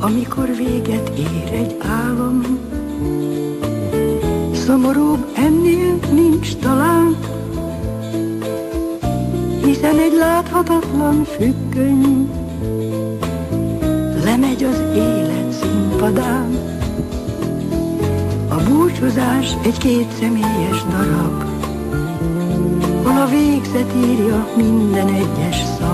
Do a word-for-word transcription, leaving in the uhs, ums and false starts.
amikor véget ér egy álom. Szomorúbb ennél nincs talán, hiszen egy láthatatlan függöny lemegy az élet színpadán. A búcsúzás egy kétszemélyes darab, hol a végzet írja minden egyes szab.